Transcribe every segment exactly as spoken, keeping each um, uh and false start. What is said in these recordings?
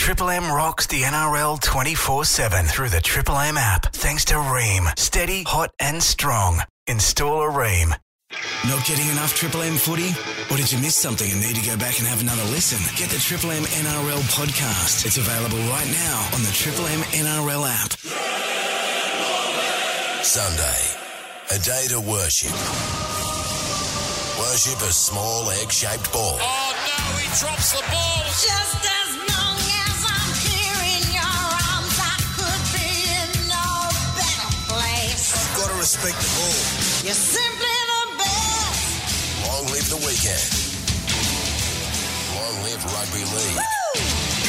Triple M rocks the N R L twenty-four seven through the Triple M app. Thanks to Ream. Steady, hot and strong. Install a Ream. Not getting enough Triple M footy? Or did you miss something and need to go back and have another listen? Get the Triple M N R L podcast. It's available right now on the Triple M N R L app. Sunday, a day to worship. Worship a small egg-shaped ball. Oh no, he drops the ball. Just as long as I'm here in your arms, I could be in no better place. Got to respect the ball. You're simply the best. Long live the weekend. Long live rugby league. Woo!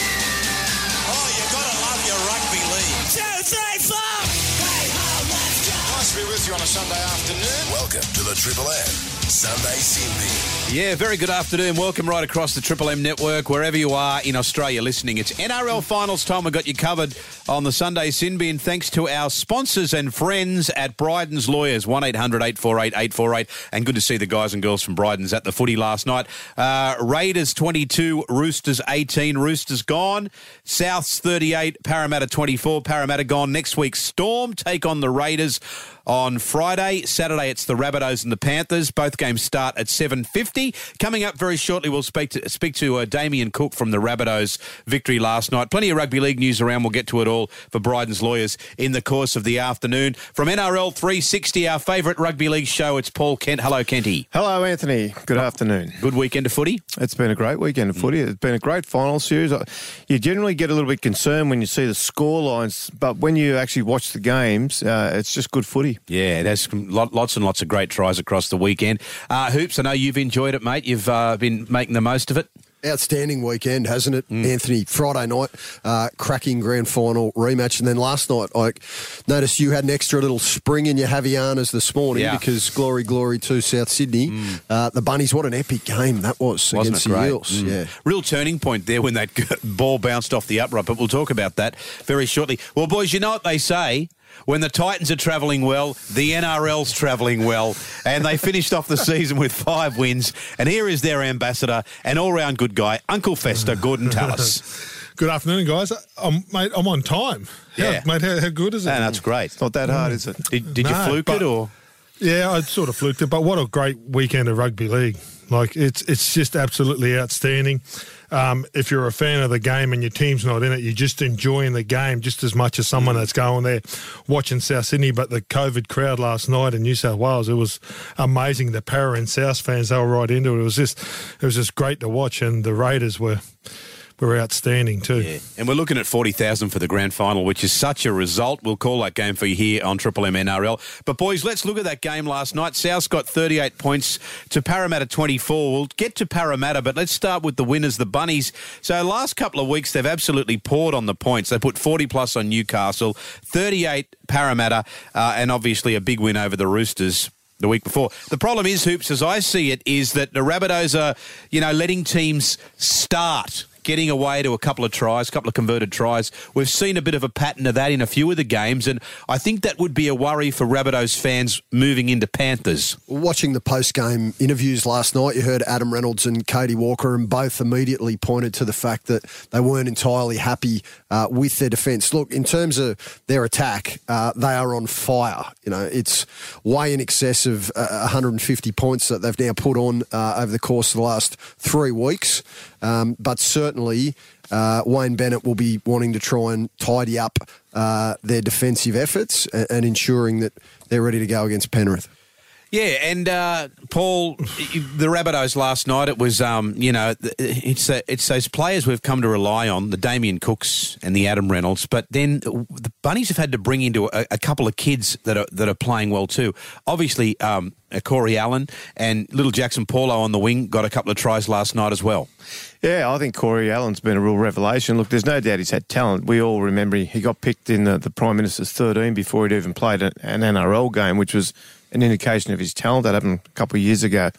Oh, you gotta love your rugby league. Two, three, four. Play hard, let's go. Nice to be with you on a Sunday afternoon. Welcome to the Triple M Sunday Sin Bin. Yeah, very good afternoon. Welcome right across the Triple M network, wherever you are in Australia listening. It's N R L Finals time. We've got you covered on the Sunday Sin Bin, thanks to our sponsors and friends at Bryden's Lawyers, one eight hundred eight four eight eight four eight. And good to see the guys and girls from Bryden's at the footy last night. Uh, Raiders twenty-two, Roosters eighteen. Roosters gone. Souths thirty-eight, Parramatta twenty-four. Parramatta gone. Next week, Storm take on the Raiders on Friday. Saturday, it's the Rabbitohs and the Panthers. Both games start at seven fifty. Coming up very shortly, we'll speak to speak to uh, Damien Cook from the Rabbitohs' victory last night. Plenty of rugby league news around. We'll get to it all for Bryden's Lawyers in the course of the afternoon. From N R L three sixty, our favourite rugby league show, it's Paul Kent. Hello, Kenty. Hello, Anthony. Good afternoon. Good weekend of footy? It's been a great weekend of footy. It's been a great final series. You generally get a little bit concerned when you see the score lines, but when you actually watch the games, uh, it's just good footy. Yeah, there's lots and lots of great tries across the weekend. Uh, Hoops, I know you've enjoyed it, mate. You've uh, been making the most of it. Outstanding weekend, hasn't it, mm. Anthony? Friday night, uh, cracking grand final rematch. And then last night, I noticed you had an extra little spring in your Havianas this morning yeah. because glory, glory to South Sydney. Mm. Uh, the Bunnies, what an epic game that was Wasn't against it great? the Eels. Mm. Yeah. Real turning point there when that ball bounced off the upright, but we'll talk about that very shortly. Well, boys, you know what they say? When the Titans are travelling well, the N R L's travelling well. And they finished off the season with five wins. And here is their ambassador and all-round good guy, Uncle Fester, Gordon Tallis. Good afternoon, guys. I'm, mate, I'm on time. Yeah. How, mate, how, how good is it? And that's great. It's not that hard, is it? Did, did No, you fluke but- it or? Yeah, I sort of fluked it, but what a great weekend of rugby league. Like, it's it's just absolutely outstanding. Um, if you're a fan of the game and your team's not in it, you're just enjoying the game just as much as someone that's going there watching South Sydney. But the COVID crowd last night in New South Wales, it was amazing. The Para and South fans, they were right into it. It was just, it was just great to watch, and the Raiders were... were outstanding too. Yeah. And we're looking at forty thousand for the grand final, which is such a result. We'll call that game for you here on Triple M N R L. But, boys, let's look at that game last night. South's got thirty-eight points to Parramatta twenty-four. We'll get to Parramatta, but let's start with the winners, the Bunnies. So last couple of weeks, they've absolutely poured on the points. They put forty plus on Newcastle, thirty-eight Parramatta, uh, and obviously a big win over the Roosters the week before. The problem is, Hoops, as I see it, is that the Rabbitohs are, you know, letting teams start getting away to a couple of tries, a couple of converted tries. We've seen a bit of a pattern of that in a few of the games, and I think that would be a worry for Rabbitohs fans moving into Panthers. Watching the post-game interviews last night, you heard Adam Reynolds and Katie Walker, and both immediately pointed to the fact that they weren't entirely happy uh, with their defence. Look, in terms of their attack, uh, they are on fire. You know, it's way in excess of uh, one hundred fifty points that they've now put on uh, over the course of the last three weeks. Um, but certainly uh, Wayne Bennett will be wanting to try and tidy up uh, their defensive efforts and, and ensuring that they're ready to go against Penrith. Yeah, and uh, Paul, the Rabbitohs last night, it was, um, you know, it's uh, it's those players we've come to rely on, the Damien Cooks and the Adam Reynolds, but then the Bunnies have had to bring into a, a couple of kids that are that are playing well too. Obviously, um, Corey Allen and little Jackson Paulo on the wing got a couple of tries last night as well. Yeah, I think Corey Allen's been a real revelation. Look, there's no doubt he's had talent. We all remember he got picked in the, the Prime Minister's thirteen before he'd even played an N R L game, which was an indication of his talent. That happened a couple of years ago.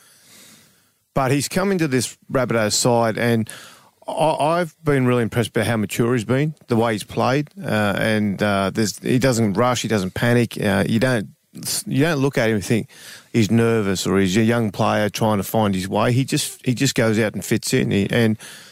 But he's come into this Rabbitohs side, and I, I've been really impressed by how mature he's been, the way he's played, uh, and uh, there's, he doesn't rush, he doesn't panic. Uh, you don't you don't look at him and think he's nervous or he's a young player trying to find his way. He just he just goes out and fits in, he, and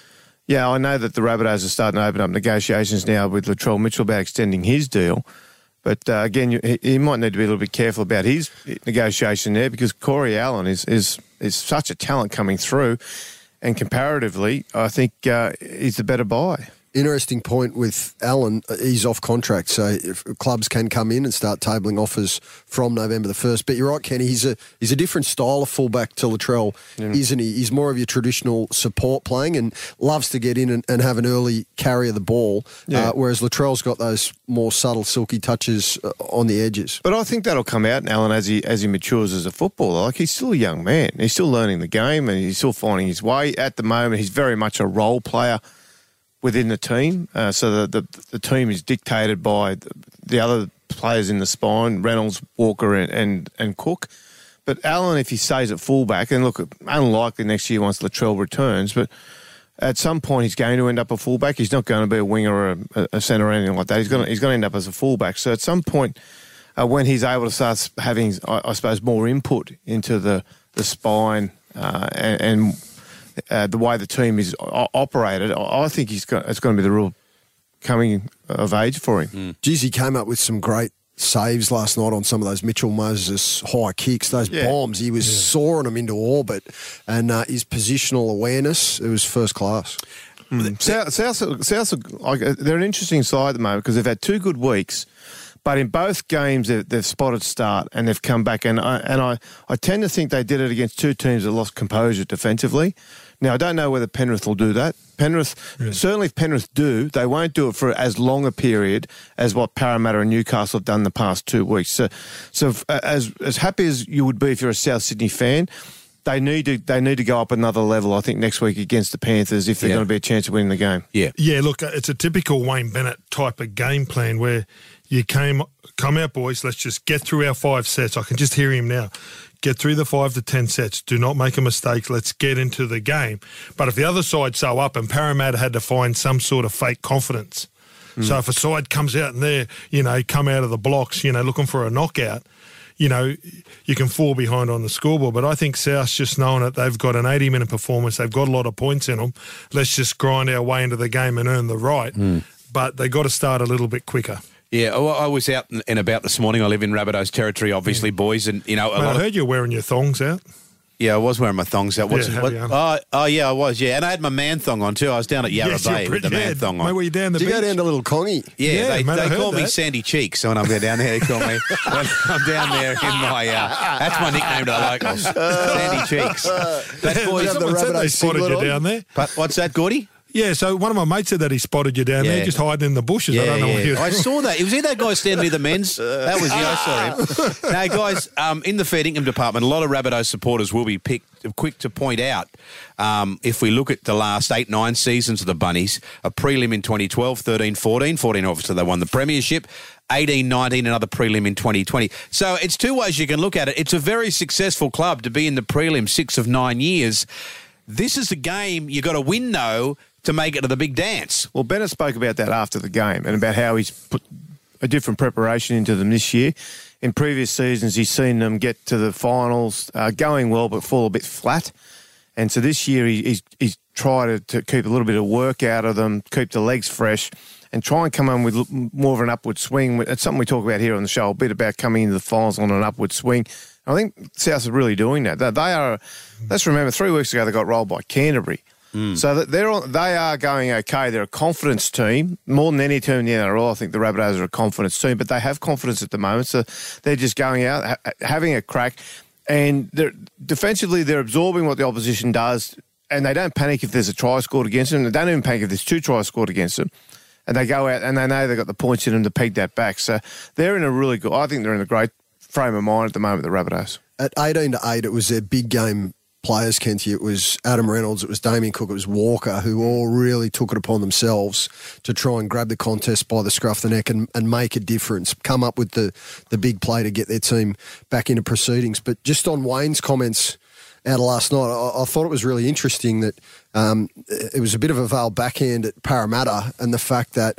Yeah, I know that the Rabbitohs are starting to open up negotiations now with Latrell Mitchell about extending his deal. But uh, again, you, he, he might need to be a little bit careful about his negotiation there because Corey Allen is is is such a talent coming through, and comparatively, I think uh, he's the better buy. Interesting point with Allen. He's off contract, so if clubs can come in and start tabling offers from November the first. But you're right, Kenny. He's a he's a different style of fullback to Latrell, mm. isn't he? He's more of your traditional support playing and loves to get in and, and have an early carry of the ball. Yeah. Uh, whereas Latrell's got those more subtle, silky touches uh, on the edges. But I think that'll come out in Allen as he as he matures as a footballer. Like he's still a young man. He's still learning the game and he's still finding his way. At the moment, he's very much a role player within the team, uh, so the, the the team is dictated by the, the other players in the spine, Reynolds, Walker and, and, and Cook. But Allen, if he stays at fullback, and look, unlikely next year once Latrell returns, but at some point he's going to end up a fullback. He's not going to be a winger or a, a centre or anything like that. He's going to, he's going to end up as a fullback. So at some point uh, when he's able to start having, I, I suppose, more input into the, the spine uh, and, and Uh, the way the team is o- operated, I think he's got, it's going to be the real coming of age for him. Mm. Geez, he came up with some great saves last night on some of those Mitchell Moses high kicks, those yeah. bombs. He was yeah. soaring them into orbit, and uh, his positional awareness, it was first class. Mm. South, South, South, like, they're an interesting side at the moment because they've had two good weeks. But in both games, they've, they've spotted start and they've come back. And I, and I, I tend to think they did it against two teams that lost composure defensively. Now, I don't know whether Penrith will do that. Penrith, yeah. certainly if Penrith do, they won't do it for as long a period as what Parramatta and Newcastle have done the past two weeks. So, so if, as as happy as you would be if you're a South Sydney fan, they need to they need to go up another level, I think, next week against the Panthers if they're yeah. going to be a chance of winning the game. Yeah, yeah. Look, it's a typical Wayne Bennett type of game plan where you came, come out, boys, let's just get through our five sets. I can just hear him now. Get through the five to ten sets. Do not make a mistake. Let's get into the game. But if the other side's so up and Parramatta had to find some sort of fake confidence. Mm. So if a side comes out and they're, you know, come out of the blocks, you know, looking for a knockout, you know, you can fall behind on the scoreboard. But I think South's just knowing that they've got an eighty-minute performance. They've got a lot of points in them. Let's just grind our way into the game and earn the right. Mm. But they got to start a little bit quicker. Yeah, well, I was out and about this morning. I live in Rabbitohs territory, obviously, yeah. boys, and you know, a Mate, lot I heard of, you're wearing your thongs out. Yeah, I was wearing my thongs out. What's yeah, what, you oh, oh, yeah, I was. Yeah, and I had my man thong on too. I was down at Yarra yes, Bay with the yeah, man thong on. Mate, were you down the Did beach? you go down to Little Congy? Yeah, yeah they, mate, they call that. me Sandy Cheeks. So when I'm down there, they call me. When I'm down there in my. Uh, that's my nickname to the locals, Sandy Cheeks. That boys. Someone said they spotted you down there. But what's that, Gordy? Yeah, so one of my mates said that he spotted you down yeah. there, just hiding in the bushes. Yeah, I don't know yeah. what you I saw that. It was he that guy standing near the men's. That was the I saw him. Now, guys, um, in the fair income department, a lot of Rabbitohs supporters will be picked, quick to point out, um, if we look at the last eight, nine seasons of the Bunnies, a prelim in twenty twelve, thirteen, fourteen, fourteen, obviously they won the premiership, eighteen, nineteen, another prelim in twenty twenty. So it's two ways you can look at it. It's a very successful club to be in the prelim six of nine years. This is a game you got to win, though, to make it to the big dance. Well, Bennett spoke about that after the game and about how he's put a different preparation into them this year. In previous seasons, he's seen them get to the finals, uh, going well, but fall a bit flat. And so this year, he, he's, he's tried to, to keep a little bit of work out of them, keep the legs fresh, and try and come on with more of an upward swing. It's something we talk about here on the show, a bit about coming into the finals on an upward swing. I think South are really doing that. They are. Let's remember, three weeks ago they got rolled by Canterbury. Mm. So that they're on, they are going okay. They're a confidence team. More than any team in the N R L, I think the Rabbitohs are a confidence team, but they have confidence at the moment. So they're just going out, ha- having a crack. And they're, defensively, they're absorbing what the opposition does, and they don't panic if there's a try scored against them. They don't even panic if there's two tries scored against them. And they go out and they know they've got the points in them to peg that back. So they're in a really good, I think they're in a great frame of mind at the moment, the Rabbitohs. At eighteen to eight, it was their big game players, Kenty. It was Adam Reynolds, it was Damien Cook, it was Walker, who all really took it upon themselves to try and grab the contest by the scruff of the neck and, and make a difference, come up with the, the big play to get their team back into proceedings. But just on Wayne's comments out of last night, I, I thought it was really interesting that um, it was a bit of a veiled backhand at Parramatta, and the fact that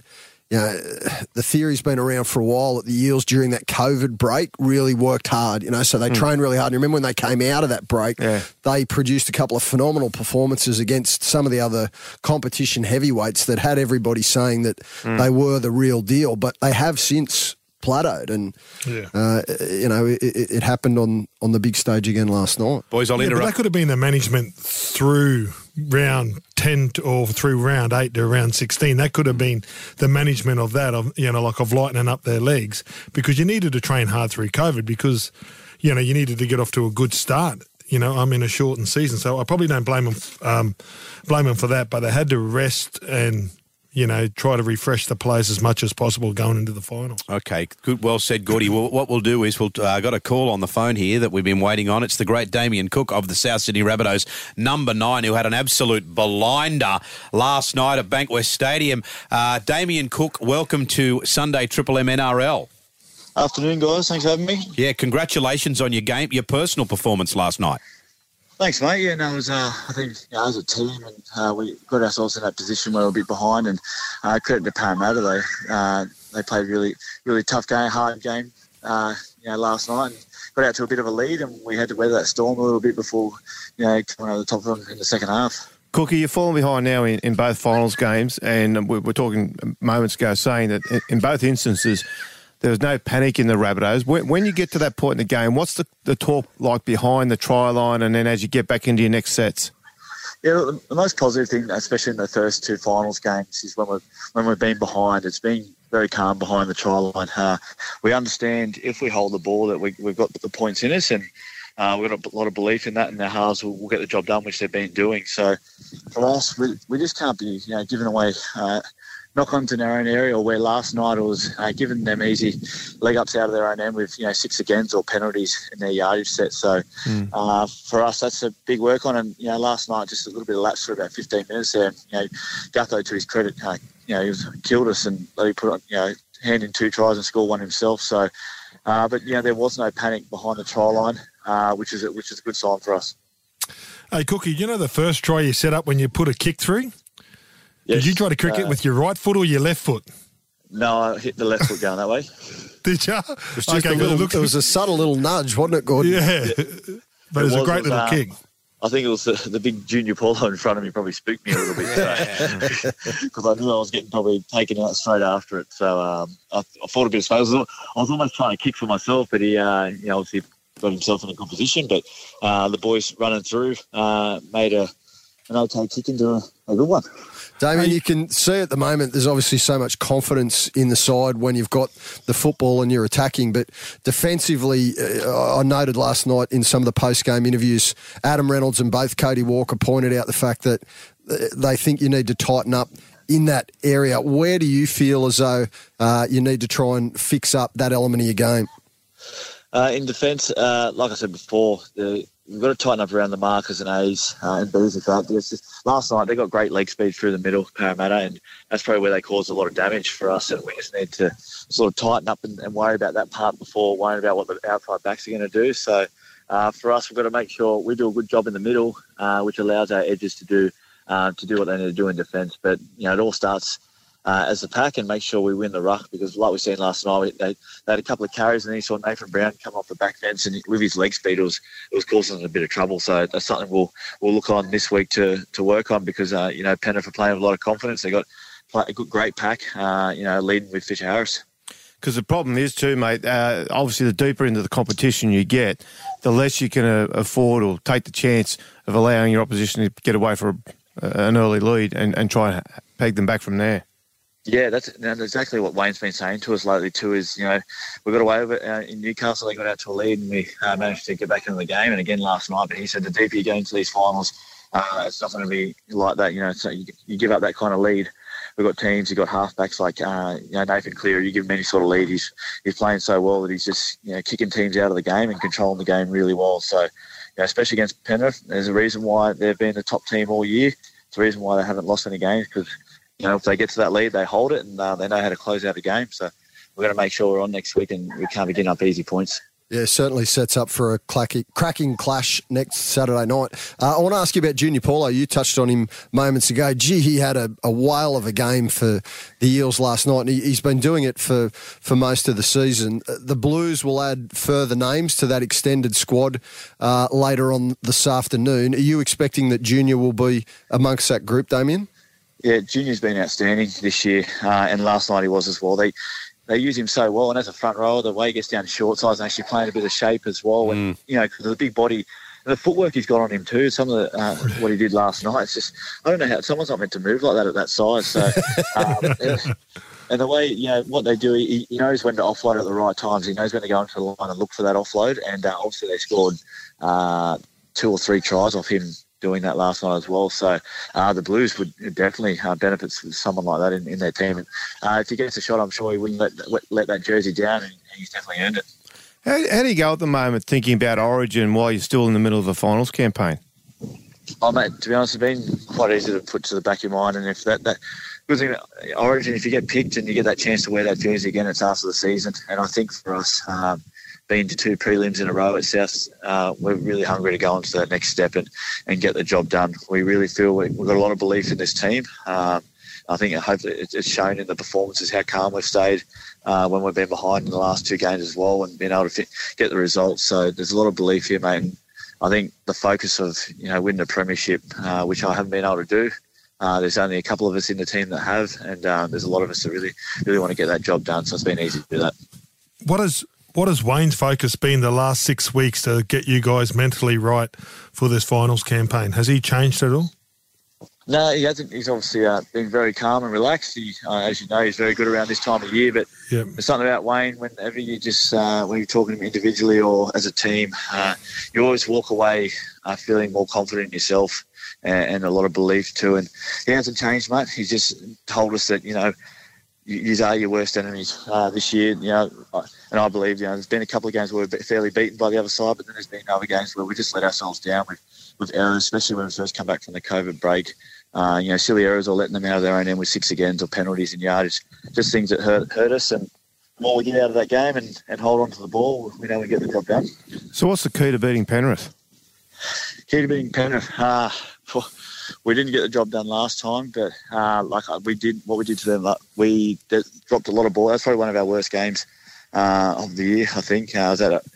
you know, the theory's been around for a while that the Eels during that COVID break really worked hard, you know, so they mm. trained really hard. And remember when they came out of that break, yeah. they produced a couple of phenomenal performances against some of the other competition heavyweights that had everybody saying that mm. they were the real deal, but they have since plateaued, and yeah. uh, you know it, it happened on, on the big stage again last night. Boys, I'll yeah, interrupt. But that could have been the management through round ten to, or through round eight to round sixteen. That could have been the management of that, of you know, like of lightening up their legs, because you needed to train hard through COVID, because you know you needed to get off to a good start. You know, I'm in a shortened season, so I probably don't blame them um, blame them for that. But they had to rest and, you know, try to refresh the players as much as possible going into the final. Okay, good, well said, Gordy. Well, what we'll do is we'll uh, got a call on the phone here that we've been waiting on. It's the great Damien Cook of the South Sydney Rabbitohs, number nine, who had an absolute blinder last night at Bankwest Stadium. Uh, Damien Cook, welcome to Sunday Triple M N R L. Afternoon, guys. Thanks for having me. Yeah, congratulations on your game, your personal performance last night. Thanks, mate. Yeah, no, it was, uh, I think, you know, as a team, and uh, we got ourselves in that position where we were a bit behind, and uh, credit to Parramatta, they uh, they played really, really tough game, hard game, uh, you know, last night, and got out to a bit of a lead, and we had to weather that storm a little bit before, you know, coming over the top of them in the second half. Cookie, you're falling behind now in, in both finals games, and we're, we're talking moments ago saying that in, in both instances, there was no panic in the Rabbitohs. When, when you get to that point in the game, what's the, the talk like behind the try line and then as you get back into your next sets? Yeah, the, the most positive thing, especially in the first two finals games, is when we've, when we've been behind, it's been very calm behind the try line. Uh, we understand if we hold the ball that we, we've got the points in us, and uh, we've got a lot of belief in that, and our halves will, will get the job done, which they've been doing. So for us, we, we just can't be, you know, giving away uh, knock-ons in our own area, or where last night it was uh, giving them easy leg-ups out of their own end with, you know, six against or penalties in their yardage set. So mm. uh, for us, that's a big work on. And, you know, last night, just a little bit of lapse for about fifteen minutes there. You know, Gutho, to his credit, uh, you know, he was, killed us and he put on, you know, hand in two tries and scored one himself. So, uh, but, you know, there was no panic behind the try line, uh, which is a, which is a good sign for us. Hey, Cookie, you know the first try you set up when you put a kick through? Yes. Did you try to cricket uh, with your right foot or your left foot? No, I hit the left foot going that way. Did you? It was, just okay, a little, it was a subtle little nudge, wasn't it, Gordon? Yeah, yeah. But it was, it was a great little um, kick. I think it was the, the big Junior Paulo in front of me probably spooked me a little bit, because I knew I was getting probably taken out straight after it. So um, I, I thought a bit of space. I was, I was almost trying to kick for myself, but he, uh, you know, obviously got himself in a good position. But uh, the boys running through uh, made a an okay kick into a, a good one. Damien, you can see at the moment there's obviously so much confidence in the side when you've got the football and you're attacking, but defensively, uh, I noted last night in some of the post-game interviews, Adam Reynolds and both Cody Walker pointed out the fact that they think you need to tighten up in that area. Where do you feel as though uh, you need to try and fix up that element of your game? Uh, in defence, uh, like I said before, the we've got to tighten up around the markers and A's uh, and B's and that. Because just, last night they got great leg speed through the middle, Parramatta, and that's probably where they caused a lot of damage for us. And we just need to sort of tighten up and, and worry about that part before worrying about what the outside backs are going to do. So uh, for us, we've got to make sure we do a good job in the middle, uh, which allows our edges to do uh, to do what they need to do in defence. But you know, it all starts Uh, as a pack and make sure we win the ruck, because like we seen last night, they, they had a couple of carries and then he saw Nathan Brown come off the back fence, and with his leg speed, it was, it was causing them a bit of trouble. So that's something we'll we'll look on this week to to work on, because uh, you know, Penrith are playing with a lot of confidence. They got a good, great pack, uh, you know, leading with Fisher Harris. Because the problem is too, mate, uh, obviously the deeper into the competition you get, the less you can uh, afford or take the chance of allowing your opposition to get away for a, uh, an early lead and, and try and peg them back from there. Yeah, that's, that's exactly what Wayne's been saying to us lately too, is, you know, we got away with it uh, in Newcastle. They got out to a lead and we uh, managed to get back into the game. And again last night, but he said the deeper you get into these finals, uh, it's not going to be like that, you know. So you, you give up that kind of lead. We've got teams, you've got halfbacks like uh, you know, Nathan Cleary. You give him any sort of lead, he's he's playing so well that he's just, you know, kicking teams out of the game and controlling the game really well. So, you know, especially against Penrith, there's a reason why they've been the top team all year. It's a reason why they haven't lost any games, because, you know, if they get to that lead, they hold it, and uh, they know how to close out a game. So we're going to make sure we're on next week and we can't be getting up easy points. Yeah, certainly sets up for a clacky, cracking clash next Saturday night. Uh, I want to ask you about Junior Paulo. You touched on him moments ago. Gee, he had a, a whale of a game for the Eels last night, and he, he's been doing it for, for most of the season. The Blues will add further names to that extended squad uh, later on this afternoon. Are you expecting that Junior will be amongst that group, Damien? Yeah, Junior's been outstanding this year, uh, and last night he was as well. They They use him so well, and as a front rower, the way he gets down to short size and actually playing a bit of shape as well. And, Mm. you know, because of the big body, and the footwork he's got on him too, some of the, uh, what he did last night, it's just, I don't know how, someone's not meant to move like that at that size. So, um, and, and the way, you know, what they do, he, he knows when to offload at the right times. He knows when to go into the line and look for that offload. And uh, obviously they scored uh, two or three tries off him doing that last night as well. So uh, the Blues would definitely uh, benefit someone like that in, in their team. And uh, if he gets a shot, I'm sure he wouldn't let, let that jersey down, and he's definitely earned it. How, how do you go at the moment thinking about Origin while you're still in the middle of the finals campaign? Oh, mate, to be honest, it's been quite easy to put to the back of your mind. And if that, that good thing, Origin, if you get picked and you get that chance to wear that jersey again, it's after the season. And I think for us, um, being to two prelims in a row at South, uh, we're really hungry to go on to that next step and, and get the job done. We really feel we, we've got a lot of belief in this team. Um, I think hopefully it's shown in the performances how calm we've stayed uh, when we've been behind in the last two games as well, and been able to fit, get the results. So there's a lot of belief here, mate. And I think the focus of, you know, winning a premiership, uh, which I haven't been able to do, uh, there's only a couple of us in the team that have, and uh, there's a lot of us that really, really want to get that job done. So it's been easy to do that. What is what has Wayne's focus been the last six weeks to get you guys mentally right for this finals campaign? Has he changed at all? No, he hasn't. He's obviously uh, been very calm and relaxed. He, uh, as you know, he's very good around this time of year. But yep. There's something about Wayne, whenever you just, uh, when you're talking to him individually or as a team, uh, you always walk away uh, feeling more confident in yourself and, and a lot of belief too. And he hasn't changed much. He's just told us that, you know, you are your worst enemies uh, this year, you know, and I believe, you know, there's been a couple of games where we've been fairly beaten by the other side, but then there's been other games where we just let ourselves down with, with errors, especially when we first come back from the COVID break. Uh, you know, silly errors or letting them out of their own end with six agains or penalties and yardage, just things that hurt hurt us. And the more we get out of that game and, and hold on to the ball, we know we get the job done. So what's the key to beating Penrith? Key to beating Penrith? Uh, we didn't get the job done last time, but uh, like we did, what we did to them, like, we did, dropped a lot of ball. That's probably one of our worst games uh, of the year, I think. Uh, I was at a,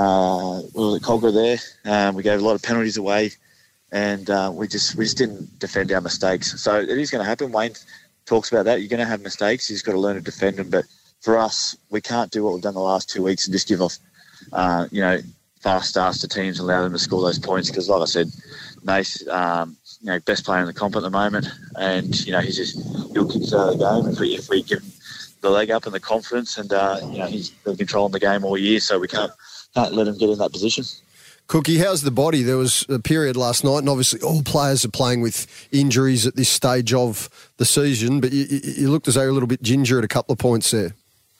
uh, we were at Cogra there. Um, we gave a lot of penalties away. And uh, we just we just didn't defend our mistakes. So it is going to happen. Wayne talks about that. You're going to have mistakes. You've got to learn to defend them. But for us, we can't do what we've done the last two weeks and just give off, uh, you know, fast starts to teams and allow them to score those points. Because, like I said, Nace, um, you know, best player in the comp at the moment, and you know he's just he'll kick us out of the game if we if we give him the leg up and the confidence, and uh, you know he's been controlling the game all year, so we can't can't let him get in that position. Cookie, how's the body? There was a period last night, and obviously all players are playing with injuries at this stage of the season, but you, you looked as though you're a little bit ginger at a couple of points there.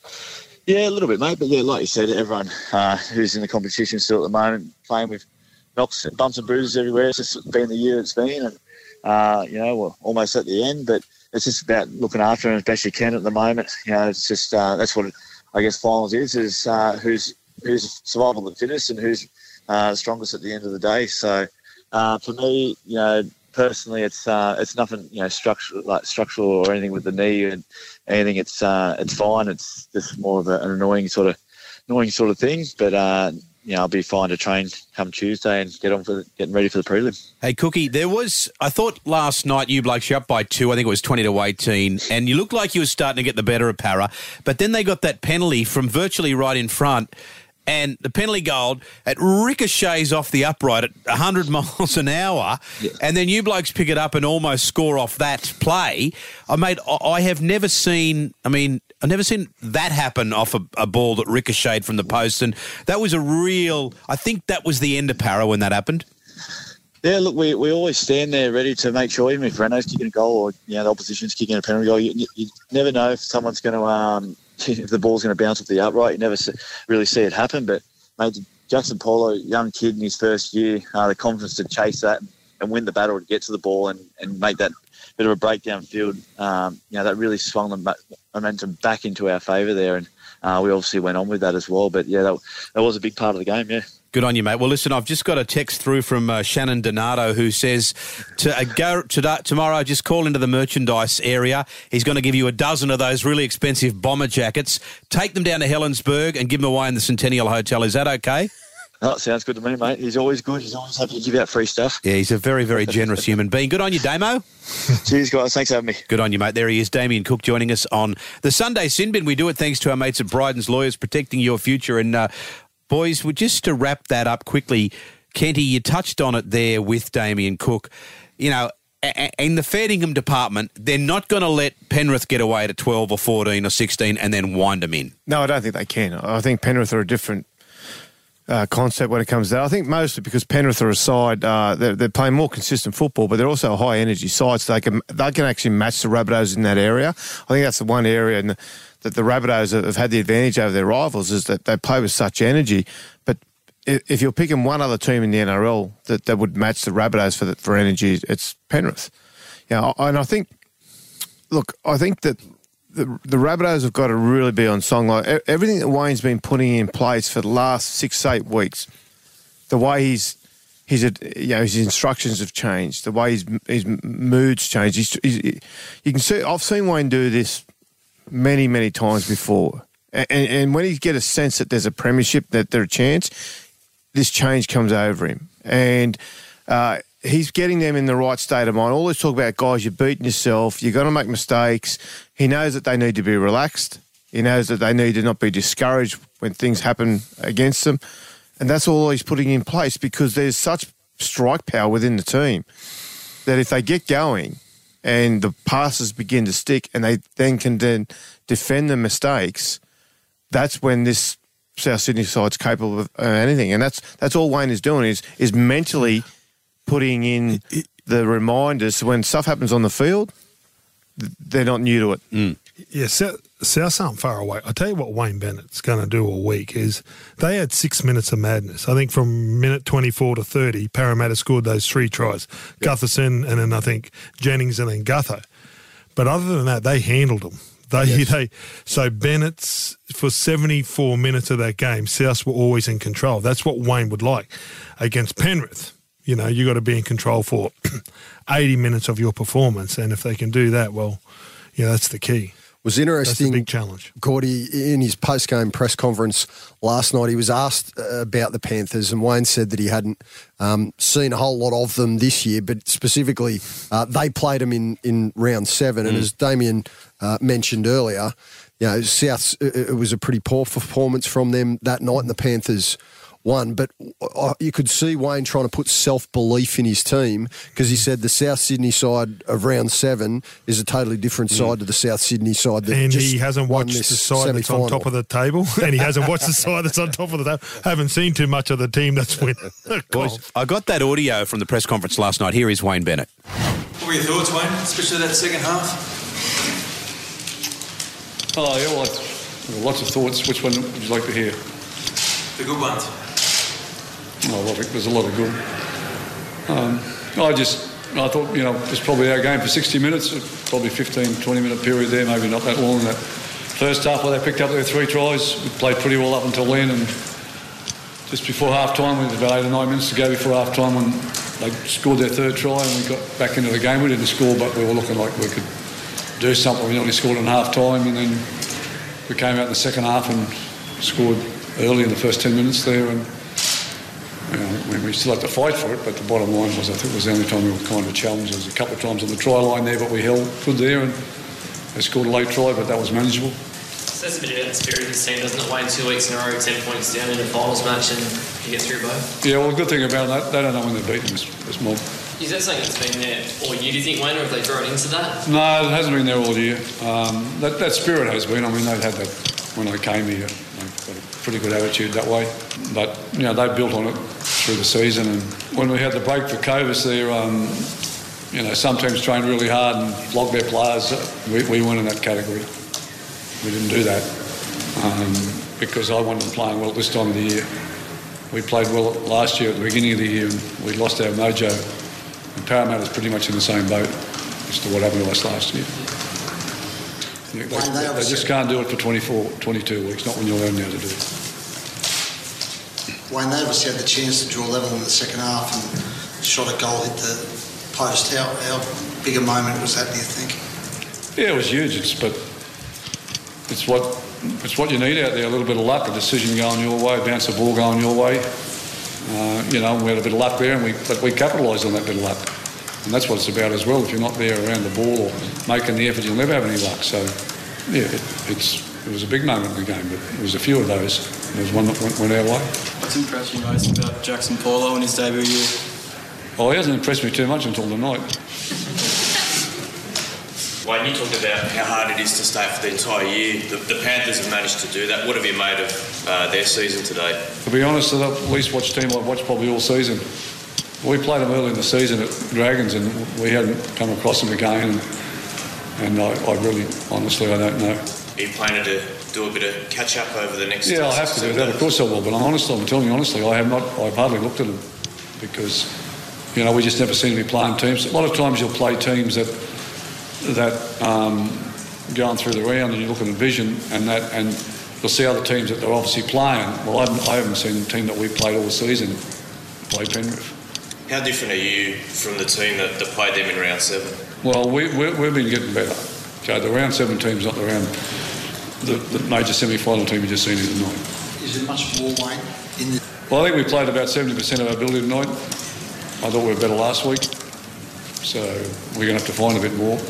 Yeah, a little bit, mate. But yeah, like you said, everyone uh, who's in the competition still at the moment, playing with knocks, bumps and bruises everywhere. It's just been the year it's been, and uh, you know, we're almost at the end, but it's just about looking after them as best you can at the moment. You know, it's just uh, that's what I guess finals is, is uh, who's who's survival the fittest and who's Uh, strongest at the end of the day. So uh, for me, you know, personally, it's uh, it's nothing, you know, structural like structural or anything with the knee and anything. It's uh, it's fine. It's just more of a, an annoying sort of annoying sort of thing. But uh, you know, I'll be fine to train come Tuesday and get on for the, getting ready for the prelim. Hey, Cookie, there was, I thought last night you blokes, you up by two, I think it was twenty to eighteen, and you looked like you were starting to get the better of Para, but then they got that penalty from virtually right in front. And the penalty goal, it ricochets off the upright at one hundred miles an hour, yeah. And then you blokes pick it up and almost score off that play. I made. I have never seen, I mean, I've never seen that happen off a, a ball that ricocheted from the post. And that was a real, I think that was the end of Para when that happened. Yeah, look, we, we always stand there ready to make sure, even if Renault's kicking a goal or, you know, the opposition's kicking a penalty goal, you, you never know if someone's going to, um, if the ball's going to bounce off the upright. You never see, really see it happen. But, mate, Jackson Paulo, young kid in his first year, uh, the confidence to chase that and win the battle to get to the ball and, and make that bit of a breakdown field, um, you know, that really swung the momentum back into our favour there, and uh, we obviously went on with that as well. But yeah, that, that was a big part of the game. Yeah. Good on you, mate. Well, listen, I've just got a text through from uh, Shannon Donato who says to uh, go to, tomorrow, just call into the merchandise area. He's going to give you a dozen of those really expensive bomber jackets. Take them down to Helensburgh and give them away in the Centennial Hotel. Is that okay? Oh, sounds good to me, mate. He's always good. He's always happy to give out free stuff. Yeah, he's a very, very generous human being. Good on you, Damo. Cheers, guys. Thanks for having me. Good on you, mate. There he is, Damien Cook, joining us on the Sunday Sin Bin. We do it thanks to our mates at Bryden's Lawyers, protecting your future. And, uh, boys, just to wrap that up quickly, Kenty, you touched on it there with Damien Cook. You know, in the fair dinkum department, they're not going to let Penrith get away to twelve or fourteen or sixteen and then wind them in. No, I don't think they can. I think Penrith are a different uh, concept when it comes to that. I think mostly because Penrith are a side, uh, they're, they're playing more consistent football, but they're also a high-energy side, so they can, they can actually match the Rabbitohs in that area. I think that's the one area in the, that the Rabbitohs have had the advantage over their rivals, is that they play with such energy. But if you're picking one other team in the N R L that, that would match the Rabbitohs for the, for energy, it's Penrith. Yeah, you know, and I think, look, I think that the, the Rabbitohs have got to really be on song. Like everything that Wayne's been putting in place for the last six, eight weeks, the way he's His, you know, his instructions have changed. The way his his moods changed. He's, he's, you can see. I've seen Wayne do this many, many times before. And, and when he get a sense that there's a premiership, that there's a chance, this change comes over him. And uh, he's getting them in the right state of mind. All this talk about, guys, you're beating yourself, you're going to make mistakes. He knows that they need to be relaxed. He knows that they need to not be discouraged when things happen against them. And that's all he's putting in place, because there's such strike power within the team that if they get going and the passes begin to stick and they then can then defend the mistakes, that's when this South Sydney side's capable of uh, anything. And that's that's all Wayne is doing, is is mentally putting in the reminders. So when stuff happens on the field, they're not new to it. Mm. Yeah, South, South aren't far away. I'll tell you what Wayne Bennett's going to do all week is they had six minutes of madness. I think from minute twenty-four to thirty, Parramatta scored those three tries. Yep. Gutherson and then I think Jennings and then Gutho. But other than that, they handled them. They, yes. they, so Bennett's, for seventy-four minutes of that game, South were always in control. That's what Wayne would like. Against Penrith, you know, you got to be in control for eighty minutes of your performance. And if they can do that, well, yeah, that's the key. Was interesting. That's a big challenge. Gordy, in his post-game press conference last night, he was asked about the Panthers, and Wayne said that he hadn't um, seen a whole lot of them this year, but specifically uh, they played them in, in round seven. Mm. And as Damien uh, mentioned earlier, you know, South's, it was a pretty poor performance from them that night, and the Panthers won. But you could see Wayne trying to put self-belief in his team, because he said the South Sydney side of round seven is a totally different side mm. to the South Sydney side that and just he hasn't watched the side that's on top of the table, and he hasn't watched the side that's on top of the table. Haven't seen too much of the team that's winning. Boys, I got that audio from the press conference last night. Here is Wayne Bennett. What were your thoughts, Wayne, especially that second half? Oh, yeah, well, I've lots of thoughts. Which one would you like to hear? The good ones. Oh, a lot of, there's a lot of good. Um, I just, I thought, you know, it's probably our game for sixty minutes, probably fifteen, twenty minute period there, maybe not that long. That first half where they picked up their three tries, we played pretty well up until then, and just before half time, with about eight or nine minutes to go before half time, when they scored their third try and we got back into the game. We didn't score, but we were looking like we could do something. We only scored in half time, and then we came out in the second half and scored early in the first ten minutes there, and you know, we still had to fight for it, but the bottom line was I think it was the only time we were kind of challenged. There was a couple of times on the try line there, but we held good there, and they scored a late try, but that was manageable. So that's a bit about the spirit of this team, doesn't it, Wayne? Two weeks in a row, ten points down in a finals match, and you get through both. Yeah, well, the good thing about that, they don't know when they're beaten, this, this mob. Is that something that's been there all year, do you think, Wayne, or have they grown into that? No, it hasn't been there all year. Um, that, that spirit has been. I mean, they've had that when they came here. They've got a pretty good attitude that way. But, you know, they built on it through the season. And when we had the break for Covis there, um, you know, some teams trained really hard and flogged their players. We, we weren't in that category. We didn't do that um, because I wanted them playing well this time of the year. We played well last year at the beginning of the year, and we lost our mojo. And Parramatta's pretty much in the same boat. as to what happened to us last year. They, they, they just can't do it for twenty-four, twenty-two weeks, not when you're learning how to do it. Wayne, they obviously had the chance to draw level in the second half and shot a goal, hit the post. How, how big a moment was that, do you think? Yeah, it was huge, it's, but it's what it's what you need out there, a little bit of luck, a decision going your way, bounce the ball going your way. Uh, you know, we had a bit of luck there, and we but we capitalised on that bit of luck. And that's what it's about as well. If you're not there around the ball or making the effort, you'll never have any luck. So, yeah, it, it's it was a big moment in the game, but it was a few of those. There was one that went, went our way. What's impressed you most about Jackson Paulo in his debut year? Oh, he hasn't impressed me too much until tonight. Wayne, you talked about how hard it is to stay for the entire year. The, the Panthers have managed to do that. What have you made of uh, their season today? To be honest, the least watched team I've watched probably all season. We played them early in the season at Dragons, and we hadn't come across them again. And, and I, I really, honestly, I don't know. Are you planning to do a bit of catch up over the next? Yeah, I'll have to do that. Of course I will. But I'm honest. I'm telling you honestly, I have not. I've hardly looked at them because, you know, we just never seem to be playing teams. A lot of times you'll play teams that that um, going through the round, and you look at the vision, and that, and you'll see other teams that they're obviously playing. Well, I haven't, I haven't seen the team that we played all season play Penrith. How different are you from the team that, that played them in round seven? Well, we, we, we've been getting better. Okay, the round seven team's not the round, the, the major semi-final team you just seen here tonight. Is it much more, Wayne? In the- well, I think we played about seventy percent of our ability tonight. I thought we were better last week. So we're going to have to find a bit more.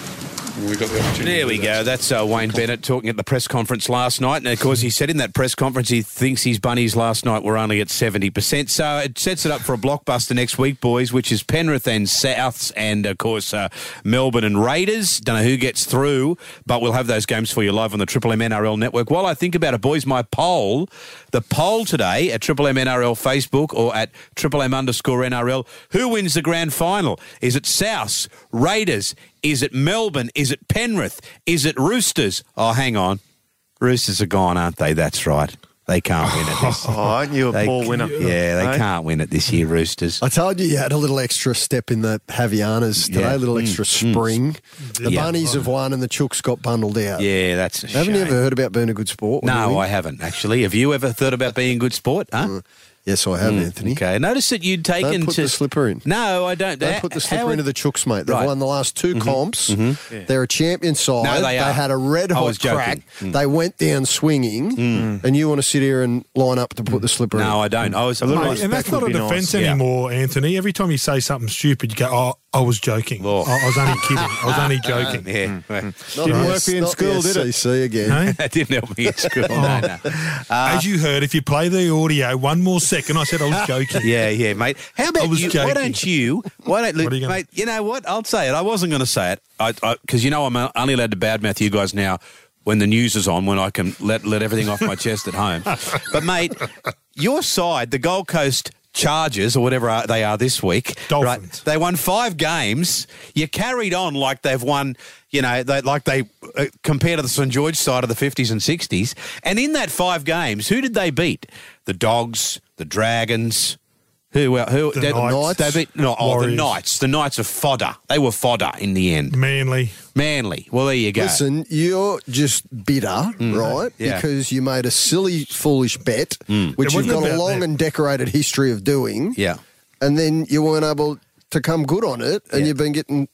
We got the opportunity. There we that. go. That's uh, Wayne Bennett talking at the press conference last night. And, of course, he said in that press conference he thinks his bunnies last night were only at seventy percent. So it sets it up for a blockbuster next week, boys, which is Penrith and Souths and, of course, uh, Melbourne and Raiders. Don't know who gets through, but we'll have those games for you live on the Triple M N R L network. While I think about it, boys, my poll, the poll today at Triple M N R L Facebook or at Triple M underscore N R L, who wins the grand final? Is it Souths, Raiders? Is it Melbourne? Is it Penrith? Is it Roosters? Oh, hang on. Roosters are gone, aren't they? That's right. They can't win it this year. Oh, aren't you a they, ball winner? Yeah, they eh? can't win it this year, Roosters. I told you you had a little extra step in the Havianas today, Yeah. a little Mm, extra mm. spring. The Yeah. bunnies have won and the chooks got bundled out. Yeah, that's a Haven't you shame. ever heard about being a good sport? when you No, win? I haven't, actually. Have you ever thought about being a good sport? Huh? Yes, I have, Mm, Anthony. Okay. Notice that you'd taken Don't put to... the slipper in. No, I don't. Don't How- put the slipper how- into the chooks, mate. They've Right. won the last two Mhm, comps. mhm. Yeah. They're a champion side. No, they are. had a red I hot was joking. crack. Mm. They went down swinging, Mm. and you want to sit here and line up to put the slipper in. No, I don't. I was... Mate, I was- and that's not a would be defence nice. Yeah. anymore, Anthony. Every time you say something stupid, you go, oh, I was joking. Oh. I, I was only kidding. I was only joking. Yeah. well, Not Didn't the work S- for you in not school, the did it? S C C again. Hey? That didn't help me at school. No, no. Uh, As you heard, if you play the audio one more second, I said I was joking. Yeah, yeah, mate. How I about was you? Why joking. don't you? Why don't, What are you gonna- mate? You know what? I'll say it. I wasn't going to say it, I because you know I'm only allowed to badmouth you guys now when the news is on, when I can let let everything off my chest at home. But mate, your side, the Gold Coast Chargers or whatever are- they are this week, Dolphins. right? They won five games. You carried on like they've won. You know, they, like they uh, compare to the St George side of the fifties and sixties. And in that five games, who did they beat? The Dogs, the Dragons. Who? Uh, who? The they, Knights. They beat no. Oh, the Warriors. Knights. The Knights are fodder. They were fodder in the end. Manly. Manly. Well, there you go. Listen, you're just bitter, right? Yeah. Because you made a silly, foolish bet, Mm. which It you've wasn't got a about long them. and decorated history of doing, Yeah. and then you weren't able to come good on it, and Yeah. you've been getting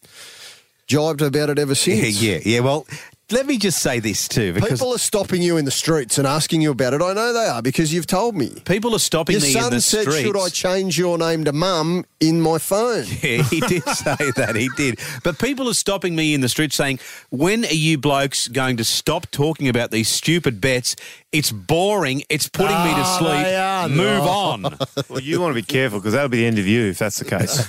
jibed about it ever Yeah, since. yeah, yeah. Well, let me just say this too, because People are stopping you in the streets and asking you about it. I know they are because you've told me. people are stopping Your me in son the said, streets. should I change your name to Mum in my phone? Yeah, he did say that. He did. But people are stopping me in the street saying, when are you blokes going to stop talking about these stupid bets? It's boring. It's putting me to Ah, sleep. they are. Move No. on. Well, you want to be careful because that'll be the end of you if that's the case.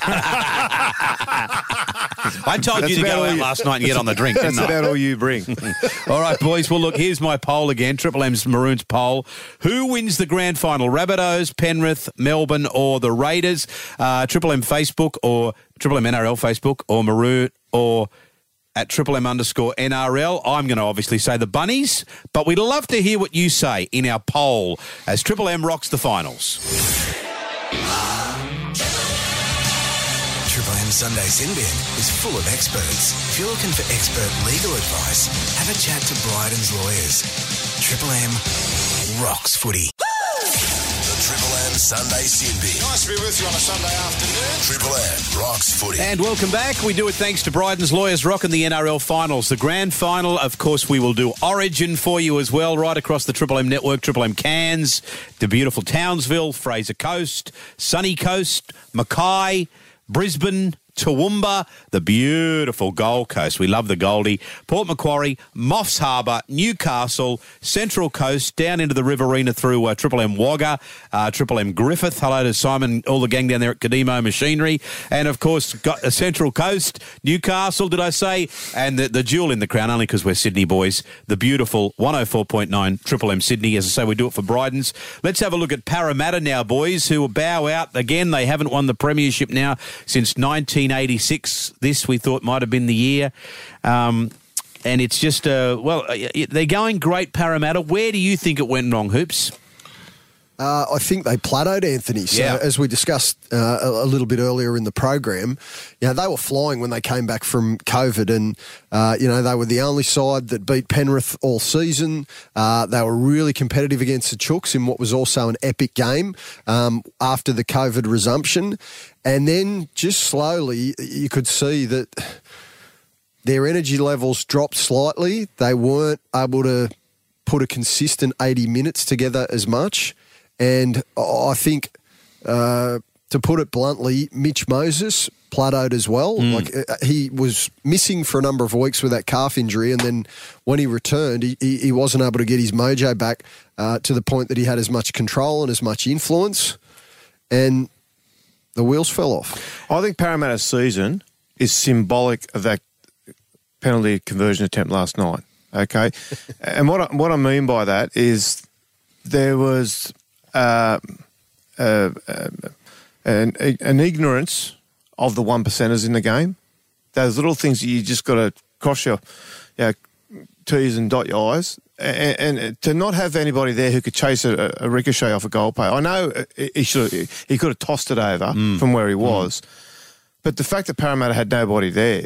I told That's you to about go all out you- last night and get on the drink, That's didn't I? about all you bring. All right, boys. Well, look, here's my poll again. Triple M's Maroons poll. Who wins the grand final? Rabbitohs, Penrith, Melbourne, or the Raiders? Uh, Triple M Facebook or Triple M N R L Facebook or Maroon or at Triple M underscore N R L. I'm going to obviously say the Bunnies, but we'd love to hear what you say in our poll as Triple M rocks the finals. Triple M M Sunday Sin Bin is full of experts. If you're looking for expert legal advice, have a chat to Bryden's lawyers. Triple M rocks footy. The Triple M Sunday Sin Bin. Nice to be with you on a Sunday afternoon. Triple M rocks footy. And welcome back. We do it thanks to Bryden's Lawyers rocking the N R L finals. The grand final, of course, we will do Origin for you as well, right across the Triple M network, Triple M Cairns, the beautiful Townsville, Fraser Coast, Sunny Coast, Mackay, Brisbane, Toowoomba, the beautiful Gold Coast. We love the Goldie. Port Macquarie, Moffs Harbour, Newcastle, Central Coast, down into the Riverina through uh, Triple M Wagga, uh, Triple M Griffith. Hello to Simon, all the gang down there at Kadimo Machinery. And, of course, got uh, Central Coast, Newcastle, did I say? And the, the jewel in the crown, only because we're Sydney boys, the beautiful one oh four point nine Triple M Sydney. As I say, we do it for Bryden's. Let's have a look at Parramatta now, boys, who bow out. Again, they haven't won the premiership now since nineteen eighty-six. This we thought might have been the year. Um, and it's just, uh, well, they're going great, Parramatta. Where do you think it went wrong, Hoops? Uh, I think they plateaued, Anthony. So Yeah. as we discussed uh, a, a little bit earlier in the program, you know, they were flying when they came back from COVID, and uh, you know, they were the only side that beat Penrith all season. Uh, they were really competitive against the Chooks in what was also an epic game um, after the COVID resumption, and then just slowly you could see that their energy levels dropped slightly. They weren't able to put a consistent eighty minutes together as much. And I think, uh, to put it bluntly, Mitch Moses plateaued as well. Mm. Like uh, he was missing for a number of weeks with that calf injury, and then when he returned, he, he, he wasn't able to get his mojo back uh, to the point that he had as much control and as much influence, and the wheels fell off. I think Parramatta's season is symbolic of that penalty conversion attempt last night. Okay, and what I, what I mean by that is there was uh, uh, uh, an, an ignorance of the one percenters in the game. Those little things that you just got to cross your, you know, T's and dot your I's, and, and to not have anybody there who could chase a, a ricochet off a goal play. I know he should he could have tossed it over mm. from where he was, mm. but the fact that Parramatta had nobody there